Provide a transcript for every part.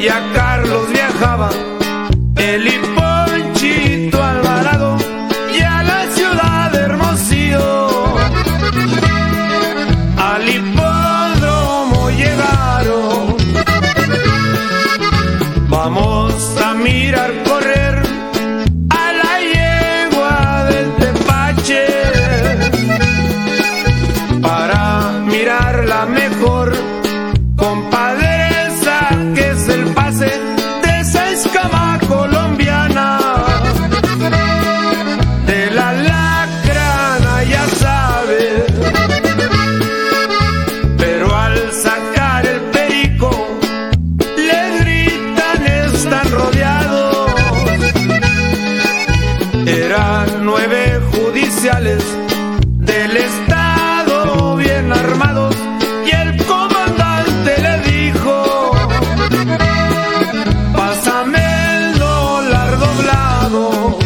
Villa Carlos viajaba el Ponchito Alvarado y a la ciudad de Hermosillo al hipódromo llegaron. Vamos a mirar correr a la yegua del Tepache para mirarla mejor, compadresa, que es el pase de esa escama colombiana. De la lacrana ya sabe, pero al sacar el perico le gritan están rodeados. Eran 9 judiciales del estado bien armados y el comandante le dijo: pásame el dólar doblado.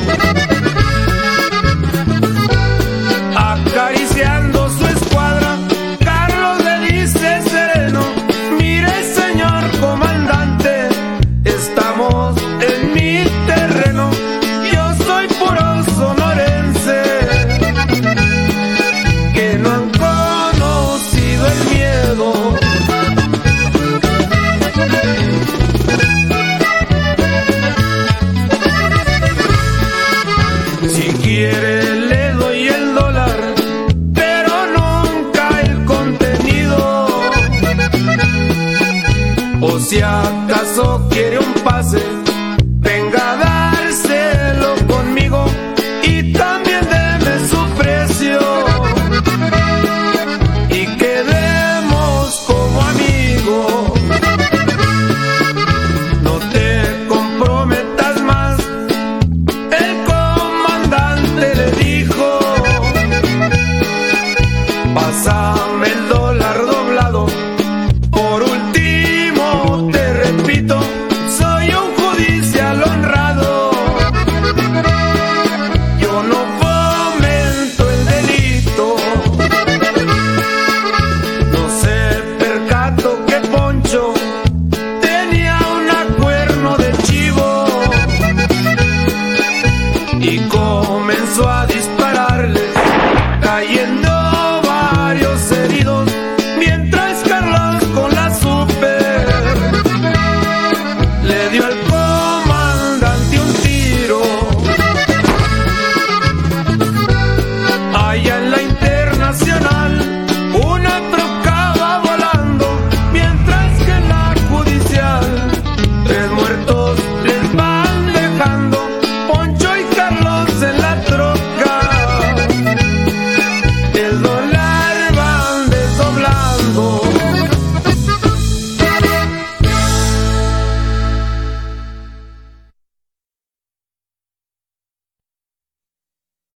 Acariciando su escuadra, Carlos le dice sereno: mire, señor comandante, estamos en mi terreno, yo soy puro sonorense, que no han conocido el miedo. Si quiere le doy el dólar, pero nunca el contenido. O si acaso quiere un pase, venga